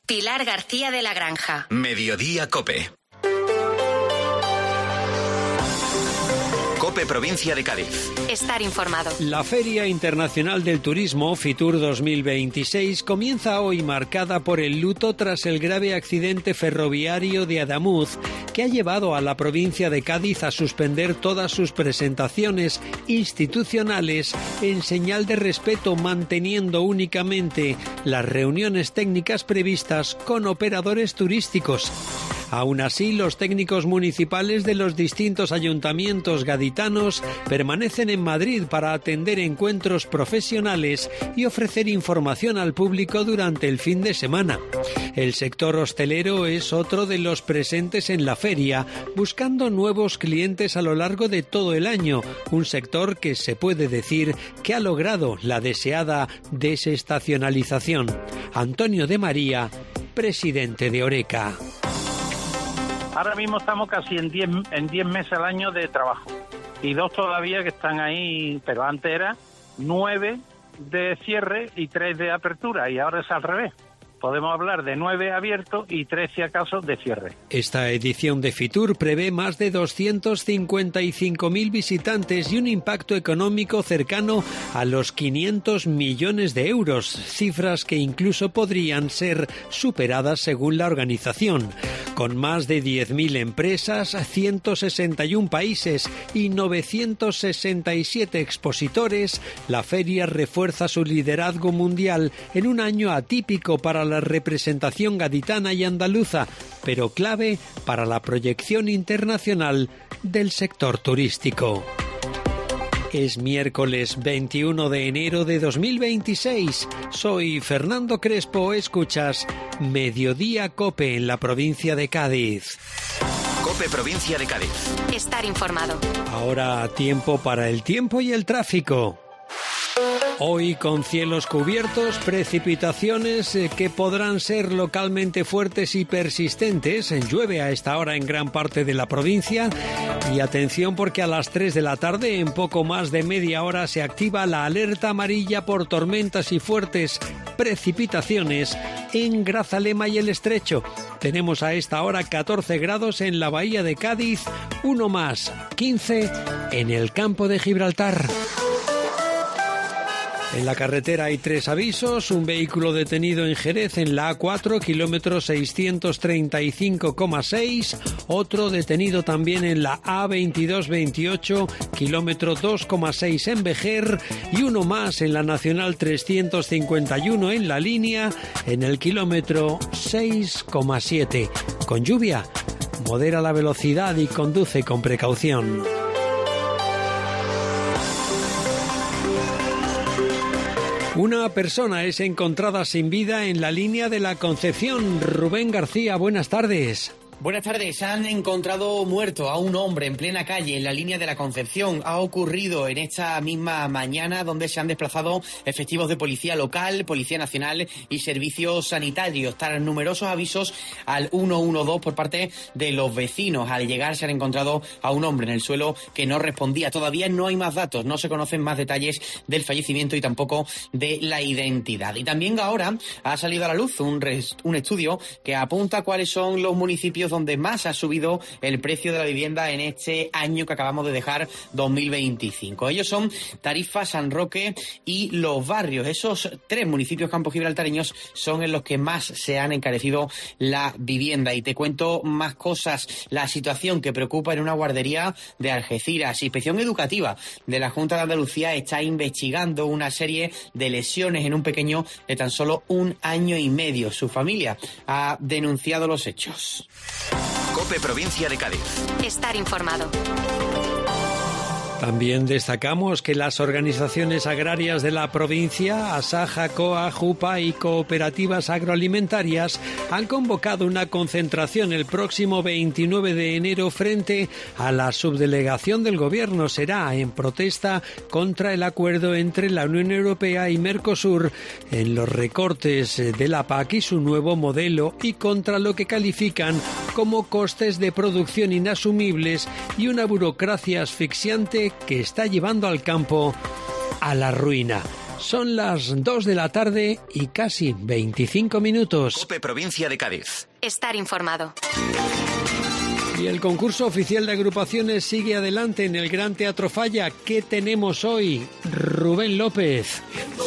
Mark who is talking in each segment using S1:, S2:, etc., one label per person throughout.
S1: Pilar García de la Granja.
S2: Mediodía COPE. COPE Provincia de Cádiz.
S1: Estar informado.
S3: La Feria Internacional del Turismo, Fitur 2026, comienza hoy marcada por el luto tras el grave accidente ferroviario de Adamuz, que ha llevado a la provincia de Cádiz a suspender todas sus presentaciones institucionales en señal de respeto, manteniendo únicamente las reuniones técnicas previstas con operadores turísticos. Aún así, los técnicos municipales de los distintos ayuntamientos gaditanos permanecen en Madrid para atender encuentros profesionales y ofrecer información al público durante el fin de semana. El sector hostelero es otro de los presentes en la feria, buscando nuevos clientes a lo largo de todo el año, un sector que se puede decir que ha logrado la deseada desestacionalización. Antonio de María, presidente de Horeca.
S4: Ahora mismo estamos casi en 10 meses al año de trabajo y 2 todavía que están ahí, pero antes era 9 de cierre y 3 de apertura y ahora es al revés. Podemos hablar de 9 abiertos y 3 si acaso de cierre.
S3: Esta edición de Fitur prevé más de 255.000 visitantes y un impacto económico cercano a los 500 millones de euros, cifras que incluso podrían ser superadas según la organización. Con más de 10.000 empresas, 161 países y 967 expositores, la feria refuerza su liderazgo mundial en un año atípico para la representación gaditana y andaluza, pero clave para la proyección internacional del sector turístico. Es miércoles 21 de enero de 2026. Soy Fernando Crespo, escuchas Mediodía COPE en la provincia de Cádiz.
S2: COPE Provincia de Cádiz.
S1: Estar informado.
S3: Ahora tiempo para el tiempo y el tráfico. Hoy con cielos cubiertos, precipitaciones que podrán ser localmente fuertes y persistentes. Llueve a esta hora en gran parte de la provincia. Y atención porque a las 3 de la tarde, en poco más de media hora, se activa la alerta amarilla por tormentas y fuertes precipitaciones en Grazalema y el Estrecho. Tenemos a esta hora 14 grados en la bahía de Cádiz, uno más, 15 en el campo de Gibraltar. En la carretera hay 3 avisos: un vehículo detenido en Jerez en la A4, kilómetro 635,6, otro detenido también en la A2228, kilómetro 2,6 en Vejer, y uno más en la Nacional 351 en La Línea, en el kilómetro 6,7. Con lluvia, modera la velocidad y conduce con precaución. Una persona es encontrada sin vida en la línea de la Concepción. Rubén García, buenas tardes.
S5: Buenas tardes. Han encontrado muerto a un hombre en plena calle en la línea de la Concepción. Ha ocurrido en esta misma mañana, donde se han desplazado efectivos de policía local, policía nacional y servicios sanitarios. Tras numerosos avisos al 112 por parte de los vecinos. Al llegar se han encontrado a un hombre en el suelo que no respondía. Todavía no hay más datos, no se conocen más detalles del fallecimiento y tampoco de la identidad. Y también ahora ha salido a la luz un estudio que apunta cuáles son los municipios donde más ha subido el precio de la vivienda en este año que acabamos de dejar, 2025. Ellos son Tarifa, San Roque y Los Barrios. Esos 3 municipios campogibraltareños son en los que más se han encarecido la vivienda. Y te cuento más cosas. La situación que preocupa en una guardería de Algeciras. Inspección Educativa de la Junta de Andalucía está investigando una serie de lesiones en un pequeño de tan solo 1 año y medio. Su familia ha denunciado los hechos.
S2: COPE Provincia de Cádiz.
S1: Estar informado.
S3: También destacamos que las organizaciones agrarias de la provincia, Asaja, COA, JUPA y cooperativas agroalimentarias han convocado una concentración el próximo 29 de enero frente a la subdelegación del Gobierno. Será en protesta contra el acuerdo entre la Unión Europea y Mercosur en los recortes de la PAC y su nuevo modelo, y contra lo que califican como costes de producción inasumibles y una burocracia asfixiante que está llevando al campo a la ruina. Son las 2 de la tarde y casi 25 minutos.
S2: COPE Provincia de Cádiz.
S1: Estar informado.
S3: Y el concurso oficial de agrupaciones sigue adelante en el Gran Teatro Falla. ¿Qué tenemos hoy? Rubén López.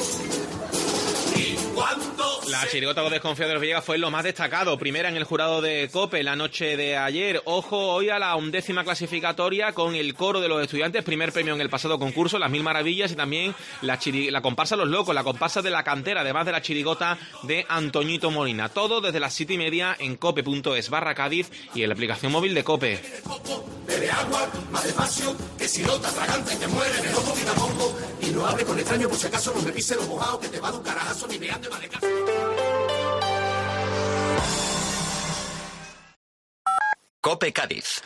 S6: La chirigota Desconfiado de los Villegas fue lo más destacado. Primera en el jurado de COPE la noche de ayer. Ojo hoy a la 11ª clasificatoria con el coro de los estudiantes. Primer premio en el pasado concurso, Las Mil Maravillas, y también la comparsa Los Locos, la comparsa de la cantera, además de la chirigota de Antoñito Molina. Todo desde las 7:30 en cope.es/Cádiz y en la aplicación móvil de COPE.
S7: Bebe agua, más despacio, que si no te atraganta y te muere, mejor poquito a poco. Y no hable con extraño por si acaso no me pise lo mojado, que te va a dar un carajazo ni me ande mal de casa.
S2: COPE Cádiz.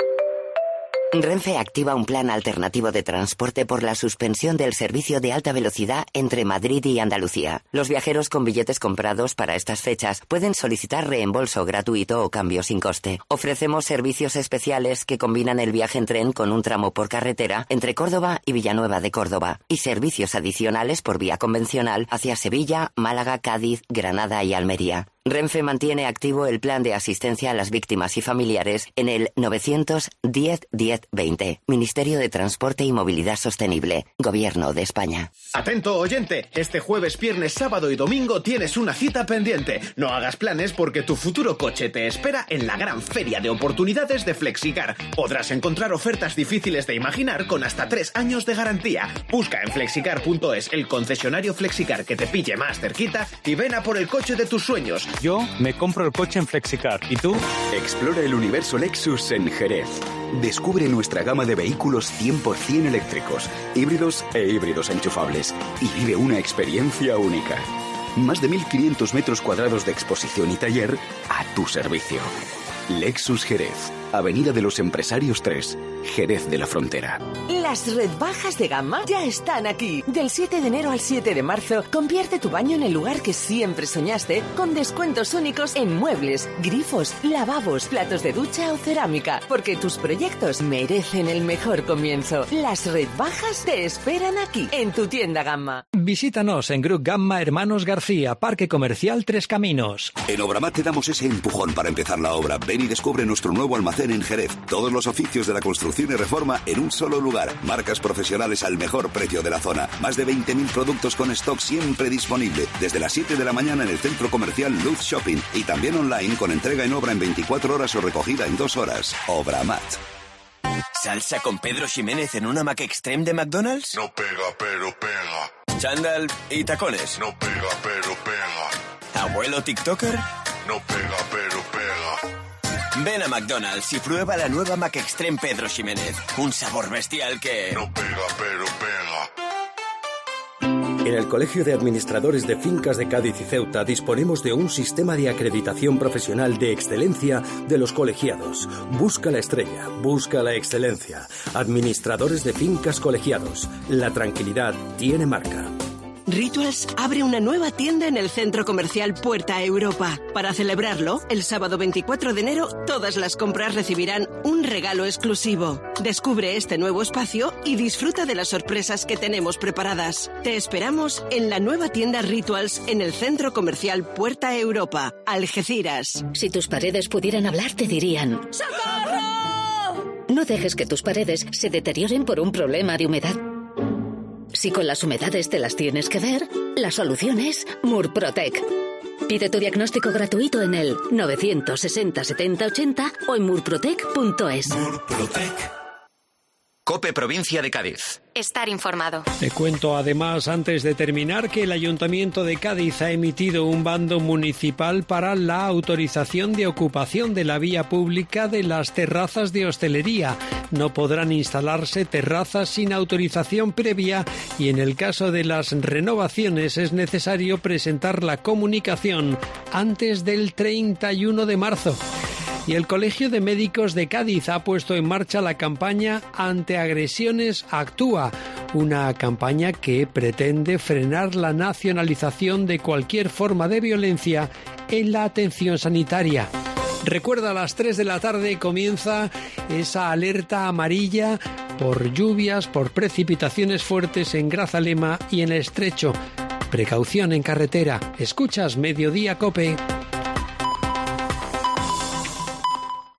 S8: Renfe activa un plan alternativo de transporte por la suspensión del servicio de alta velocidad entre Madrid y Andalucía. Los viajeros con billetes comprados para estas fechas pueden solicitar reembolso gratuito o cambio sin coste. Ofrecemos servicios especiales que combinan el viaje en tren con un tramo por carretera entre Córdoba y Villanueva de Córdoba y servicios adicionales por vía convencional hacia Sevilla, Málaga, Cádiz, Granada y Almería. Renfe mantiene activo el plan de asistencia a las víctimas y familiares en el 910 10 20. Ministerio de Transporte y Movilidad Sostenible. Gobierno de España.
S9: Atento oyente, este jueves, viernes, sábado y domingo tienes una cita pendiente. No hagas planes porque tu futuro coche te espera en la gran feria de oportunidades de Flexicar. Podrás encontrar ofertas difíciles de imaginar con hasta 3 años de garantía. Busca en flexicar.es el concesionario Flexicar que te pille más cerquita y ven a por el coche de tus sueños.
S10: Yo me compro el coche en Flexicar. ¿Y tú?
S11: Explora el universo Lexus en Jerez. Descubre nuestra gama de vehículos 100% eléctricos, híbridos e híbridos enchufables y vive una experiencia única. Más de 1.500 metros cuadrados de exposición y taller a tu servicio. Lexus Jerez, Avenida de los Empresarios 3, Jerez de la Frontera.
S12: Las rebajas de Gamma ya están aquí. Del 7 de enero al 7 de marzo, convierte tu baño en el lugar que siempre soñaste con descuentos únicos en muebles, grifos, lavabos, platos de ducha o cerámica, porque tus proyectos merecen el mejor comienzo. Las rebajas te esperan aquí, en tu tienda Gamma.
S3: Visítanos en Grup Gamma Hermanos García, Parque Comercial Tres Caminos.
S13: En Obramat te damos ese empujón para empezar la obra. Ven y descubre nuestro nuevo almacén en Jerez. Todos los oficios de la construcción y reforma en un solo lugar. Marcas profesionales al mejor precio de la zona. Más de 20.000 productos con stock siempre disponible. Desde las 7 de la mañana en el centro comercial Luz Shopping. Y también online con entrega en obra en 24 horas o recogida en 2 horas. Obramat.
S14: ¿Salsa con Pedro Ximénez en una Mac Extreme de McDonald's?
S7: No pega, pero pega.
S14: ¿Chándal y tacones?
S7: No pega, pero pega.
S14: ¿Abuelo TikToker?
S7: No pega, pero pega.
S14: Ven a McDonald's y prueba la nueva Mac Extreme Pedro Ximénez. Un sabor bestial que...
S7: No pega, pero pega.
S15: En el Colegio de Administradores de Fincas de Cádiz y Ceuta disponemos de un sistema de acreditación profesional de excelencia de los colegiados. Busca la estrella, busca la excelencia. Administradores de Fincas Colegiados. La tranquilidad tiene marca.
S16: Rituals abre una nueva tienda en el centro comercial Puerta Europa. Para celebrarlo, el sábado 24 de enero, todas las compras recibirán un regalo exclusivo. Descubre este nuevo espacio y disfruta de las sorpresas que tenemos preparadas. Te esperamos en la nueva tienda Rituals en el centro comercial Puerta Europa, Algeciras.
S17: Si tus paredes pudieran hablar, te dirían... ¡Socorro! No dejes que tus paredes se deterioren por un problema de humedad. Si con las humedades te las tienes que ver, la solución es Murprotec. Pide tu diagnóstico gratuito en el 960 70 80 o en murprotec.es.
S2: Murprotec. COPE Provincia de Cádiz.
S1: Estar informado.
S3: Te cuento además, antes de terminar, que el Ayuntamiento de Cádiz ha emitido un bando municipal para la autorización de ocupación de la vía pública de las terrazas de hostelería. No podrán instalarse terrazas sin autorización previa y en el caso de las renovaciones es necesario presentar la comunicación antes del 31 de marzo. Y el Colegio de Médicos de Cádiz ha puesto en marcha la campaña Ante Agresiones Actúa, una campaña que pretende frenar la nacionalización de cualquier forma de violencia en la atención sanitaria. Recuerda, a las 3 de la tarde comienza esa alerta amarilla por lluvias, por precipitaciones fuertes en Grazalema y en el Estrecho. Precaución en carretera. Escuchas Mediodía COPE.